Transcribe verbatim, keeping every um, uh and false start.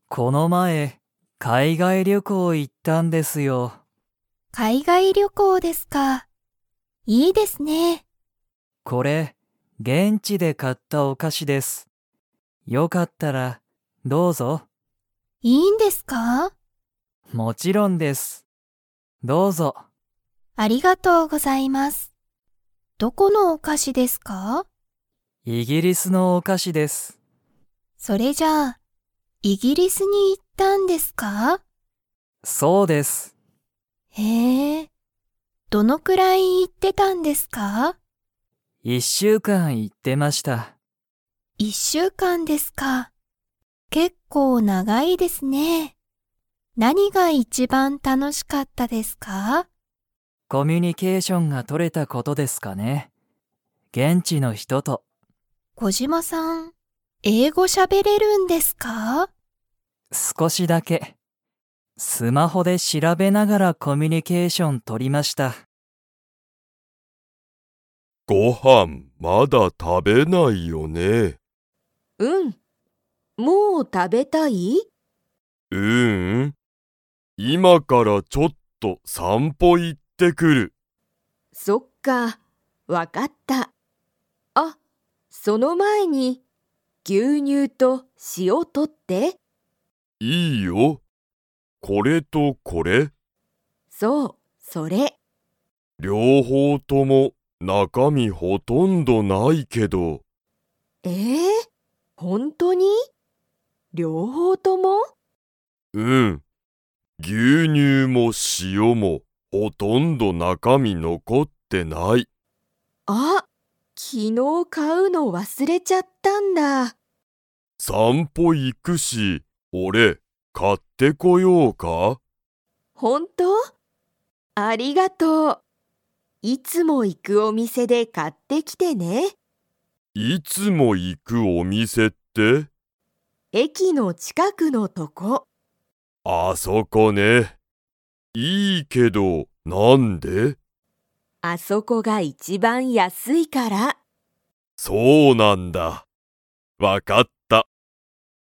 この前、海外旅行行ったんですよ。 海外旅行ですか。いいですね。 これ、現地で買ったお菓子です。よかったら、どうぞ。 いいんですか？ もちろんです。どうぞ。 ありがとうございます。どこのお菓子ですか？ イギリスのお菓子です。 それじゃあ、イギリスに行ったんですか？ そうです。 へえ、どのくらい行ってたんですか？ 一週間行ってました。 一週間ですか。結構長いですね。何が一番楽しかったですか？ コミュニケーションが取れたことですかね。現地の人と。 小島さん、英語喋れるんですか？ 少しだけ。スマホで調べながらコミュニケーション取りました。 ご飯まだ食べないよね。 うん。もう食べたい？ うーん。今からちょっと散歩行ってくる。 そっか、わかった。あ、その前に牛乳と塩取って。 いいよ。これとこれ。 そう、それ。 両方とも中身ほとんどないけど。 えー、本当に？両方とも？ うん。牛乳も塩もほとんど中身残ってない。 あ、昨日買うの忘れちゃったんだ。 散歩行くし、俺買ってこようか？ 本当？ありがとう。いつも行くお店で買ってきてね。 いつも行くお店って？ 駅の近くのとこ。 あそこね。いいけど、なんで？ あそこが一番安いから。 そうなんだ。わかっ